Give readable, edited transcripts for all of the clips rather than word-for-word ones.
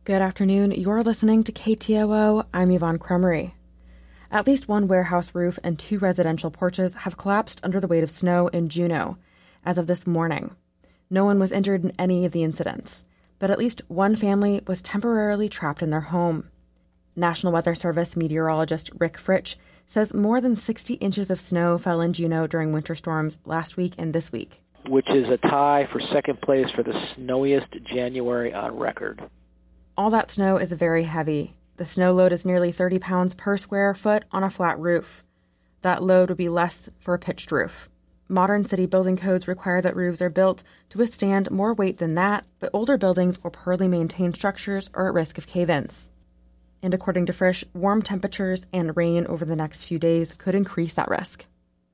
Good afternoon. You're listening to KTOO. I'm Yvonne Cremery. At least one warehouse roof and 2 residential porches have collapsed under the weight of snow in Juneau as of this morning. No one was injured in any of the incidents, but at least one family was temporarily trapped in their home. National Weather Service meteorologist Rick Fritsch says more than 60 inches of snow fell in Juneau during winter storms last week and this week, which is a tie for second place for the snowiest January on record. All that snow is very heavy. The snow load is nearly 30 pounds per square foot on a flat roof. That load would be less for a pitched roof. Modern city building codes require that roofs are built to withstand more weight than that, but older buildings or poorly maintained structures are at risk of cave-ins. And according to Frisch, warm temperatures and rain over the next few days could increase that risk.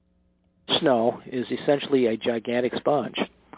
Snow is essentially a gigantic sponge.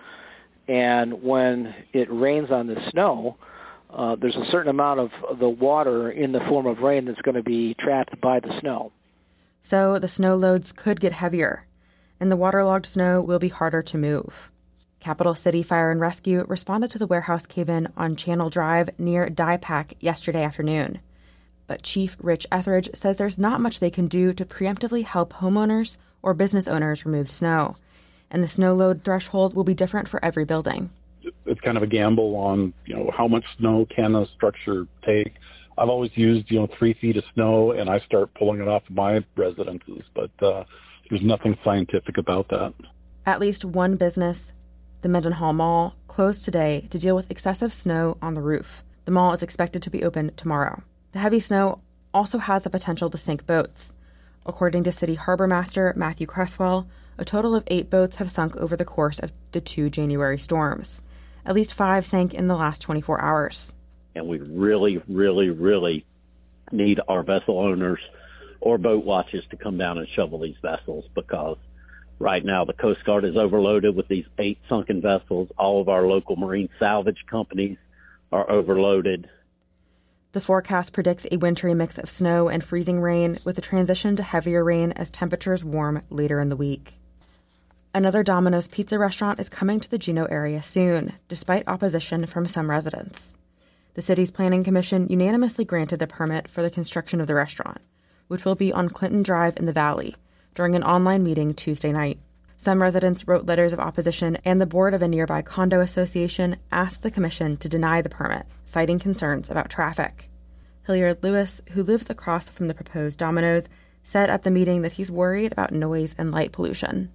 And when it rains on the snow, there's a certain amount of the water in the form of rain that's going to be trapped by the snow. So the snow loads could get heavier, and the waterlogged snow will be harder to move. Capital City Fire and Rescue responded to the warehouse cave-in on Channel Drive near Diepack yesterday afternoon. But Chief Rich Etheridge says there's not much they can do to preemptively help homeowners or business owners remove snow, and the snow load threshold will be different for every building. It's kind of a gamble on, how much snow can a structure take. I've always used, 3 feet of snow, and I start pulling it off of my residences, but there's nothing scientific about that. At least one business, the Mendenhall Mall, closed today to deal with excessive snow on the roof. The mall is expected to be open tomorrow. The heavy snow also has the potential to sink boats. According to City Harbor Master Matthew Cresswell, a total of 8 boats have sunk over the course of the 2 January storms. At least 5 sank in the last 24 hours. And we really, really, really need our vessel owners or boat watches to come down and shovel these vessels, because right now the Coast Guard is overloaded with these 8 sunken vessels. All of our local marine salvage companies are overloaded. The forecast predicts a wintry mix of snow and freezing rain, with a transition to heavier rain as temperatures warm later in the week. Another Domino's pizza restaurant is coming to the Juneau area soon, despite opposition from some residents. The city's planning commission unanimously granted a permit for the construction of the restaurant, which will be on Clinton Drive in the Valley, during an online meeting Tuesday night. Some residents wrote letters of opposition, and the board of a nearby condo association asked the commission to deny the permit, citing concerns about traffic. Hilliard Lewis, who lives across from the proposed Domino's, said at the meeting that he's worried about noise and light pollution.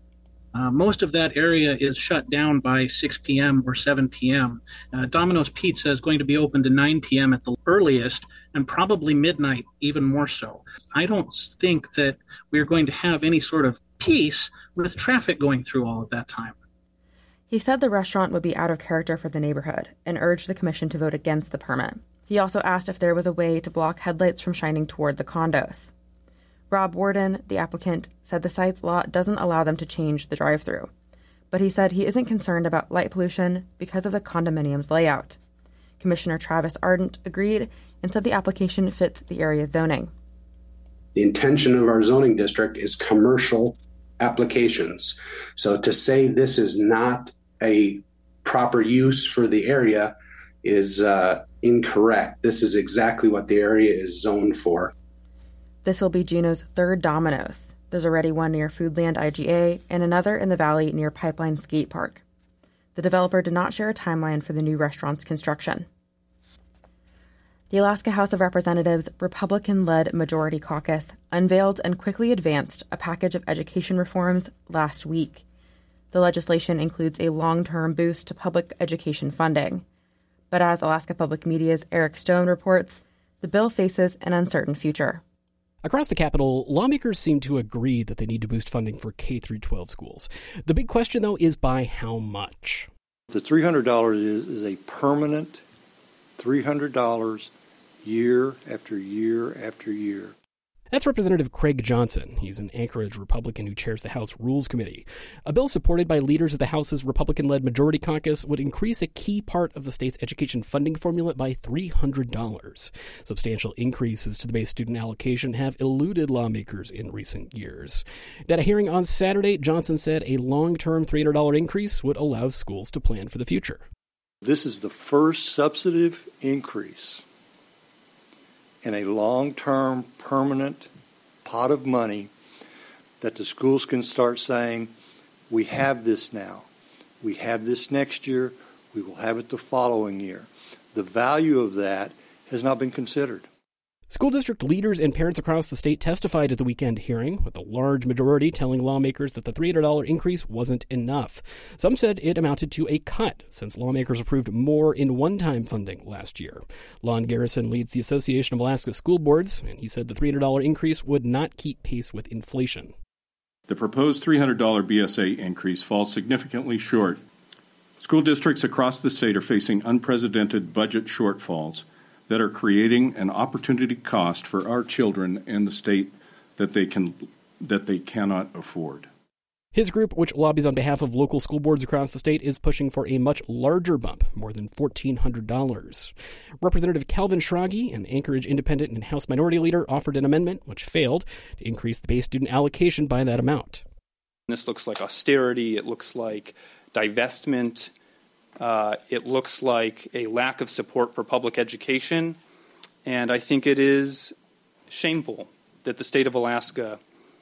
Most of that area is shut down by 6 p.m. or 7 p.m. Domino's Pizza is going to be open to 9 p.m. at the earliest, and probably midnight even more so. I don't think that we're going to have any sort of peace with traffic going through all at that time. He said the restaurant would be out of character for the neighborhood and urged the commission to vote against the permit. He also asked if there was a way to block headlights from shining toward the condos. Rob Warden, the applicant, said the site's law doesn't allow them to change the drive-thru, but he said he isn't concerned about light pollution because of the condominium's layout. Commissioner Travis Ardent agreed and said the application fits the area's zoning. The intention of our zoning district is commercial applications. So to say this is not a proper use for the area is incorrect. This is exactly what the area is zoned for. This will be Juneau's 3rd Domino's. There's already one near Foodland IGA and another in the valley near Pipeline Skate Park. The developer did not share a timeline for the new restaurant's construction. The Alaska House of Representatives Republican-led Majority Caucus unveiled and quickly advanced a package of education reforms last week. The legislation includes a long-term boost to public education funding. But as Alaska Public Media's Eric Stone reports, the bill faces an uncertain future. Across the Capitol, lawmakers seem to agree that they need to boost funding for K-12 schools. The big question, though, is by how much? The $300 is a permanent $300 year after year after year. That's Representative Craig Johnson. He's an Anchorage Republican who chairs the House Rules Committee. A bill supported by leaders of the House's Republican-led Majority Caucus would increase a key part of the state's education funding formula by $300. Substantial increases to the base student allocation have eluded lawmakers in recent years. At a hearing on Saturday, Johnson said a long-term $300 increase would allow schools to plan for the future. This is the first substantive increase in a long-term, permanent pot of money that the schools can start saying, we have this now. We have this next year. We will have it the following year. The value of that has not been considered. School district leaders and parents across the state testified at the weekend hearing, with a large majority telling lawmakers that the $300 increase wasn't enough. Some said it amounted to a cut, since lawmakers approved more in one-time funding last year. Lon Garrison leads the Association of Alaska School Boards, and he said the $300 increase would not keep pace with inflation. The proposed $300 BSA increase falls significantly short. School districts across the state are facing unprecedented budget shortfalls that are creating an opportunity cost for our children in the state that they cannot afford. His group, which lobbies on behalf of local school boards across the state, is pushing for a much larger bump, more than $1,400. Representative Calvin Schrage, an Anchorage independent and House Minority Leader, offered an amendment, which failed, to increase the base student allocation by that amount. This looks like austerity. It looks like divestment. It looks like a lack of support for public education, and I think it is shameful that the state of Alaska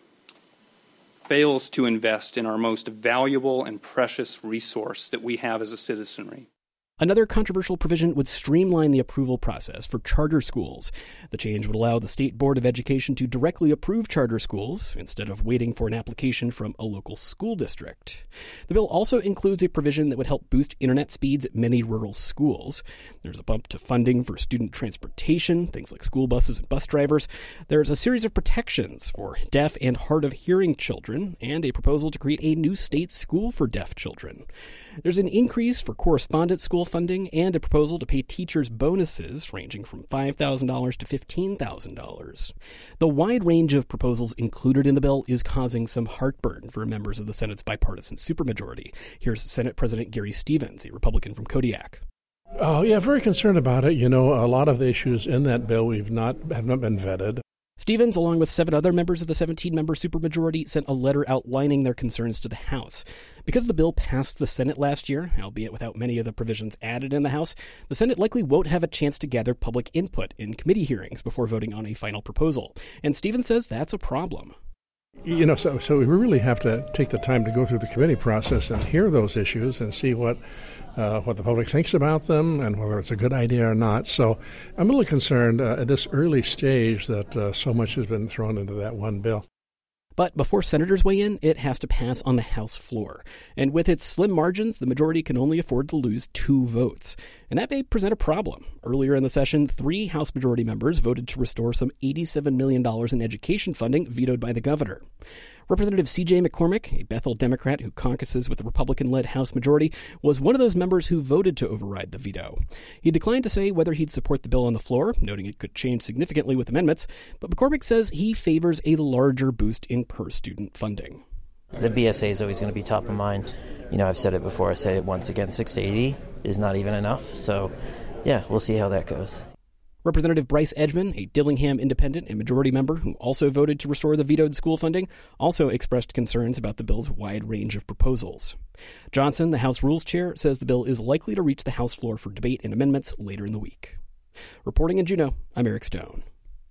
fails to invest in our most valuable and precious resource that we have as a citizenry. Another controversial provision would streamline the approval process for charter schools. The change would allow the State Board of Education to directly approve charter schools instead of waiting for an application from a local school district. The bill also includes a provision that would help boost internet speeds at many rural schools. There's a bump to funding for student transportation, things like school buses and bus drivers. There's a series of protections for deaf and hard of hearing children, and a proposal to create a new state school for deaf children. There's an increase for correspondence school funding and a proposal to pay teachers bonuses ranging from $5,000 to $15,000. The wide range of proposals included in the bill is causing some heartburn for members of the Senate's bipartisan supermajority. Here's Senate President Gary Stevens, a Republican from Kodiak. Oh, yeah, very concerned about it. You know, a lot of the issues in that bill have not been vetted. Stevens, along with 7 other members of the 17-member supermajority, sent a letter outlining their concerns to the House. Because the bill passed the Senate last year, albeit without many of the provisions added in the House, the Senate likely won't have a chance to gather public input in committee hearings before voting on a final proposal. And Stevens says that's a problem. You know, so we really have to take the time to go through the committee process and hear those issues and see what the public thinks about them and whether it's a good idea or not. So I'm a little concerned at this early stage that so much has been thrown into that one bill. But before senators weigh in, it has to pass on the House floor. And with its slim margins, the majority can only afford to lose 2 votes. And that may present a problem. Earlier in the session, 3 House Majority members voted to restore some $87 million in education funding vetoed by the governor. Representative C.J. McCormick, a Bethel Democrat who caucuses with the Republican-led House majority, was one of those members who voted to override the veto. He declined to say whether he'd support the bill on the floor, noting it could change significantly with amendments, but McCormick says he favors a larger boost in per-student funding. The BSA is always going to be top of mind. You know, I've said it before, I say it once again, 6 to 80 is not even enough. So, yeah, we'll see how that goes. Representative Bryce Edgman, a Dillingham independent and majority member who also voted to restore the vetoed school funding, also expressed concerns about the bill's wide range of proposals. Johnson, the House Rules Chair, says the bill is likely to reach the House floor for debate and amendments later in the week. Reporting in Juneau, I'm Eric Stone.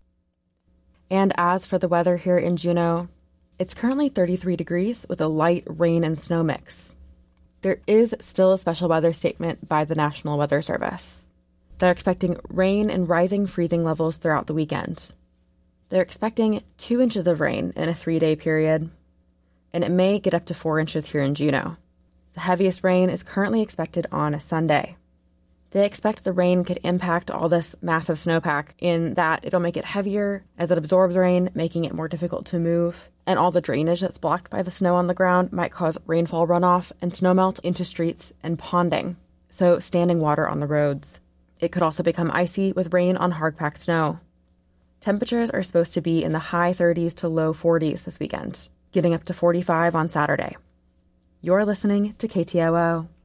And as for the weather here in Juneau, it's currently 33 degrees with a light rain and snow mix. There is still a special weather statement by the National Weather Service. They're expecting rain and rising freezing levels throughout the weekend. They're expecting 2 inches of rain in a 3-day period, and it may get up to 4 inches here in Juneau. The heaviest rain is currently expected on a Sunday. They expect the rain could impact all this massive snowpack in that it'll make it heavier as it absorbs rain, making it more difficult to move, and all the drainage that's blocked by the snow on the ground might cause rainfall runoff and snowmelt into streets and ponding, so standing water on the roads. It could also become icy with rain on hard-packed snow. Temperatures are supposed to be in the high 30s to low 40s this weekend, getting up to 45 on Saturday. You're listening to KTOO.